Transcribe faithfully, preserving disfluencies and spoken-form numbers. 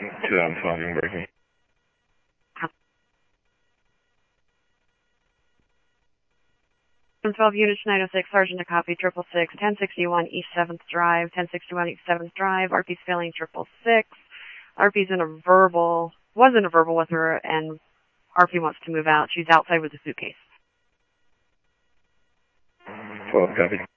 two thousand twelve, you can break me. twelve units, nine oh six, Sergeant to copy, triple six, ten sixty-one East seventh Drive, ten sixty-one East seventh Drive, R P's failing triple six. R P's in a verbal, was in a verbal with her, and R P wants to move out. She's outside with a suitcase. twelve, copy.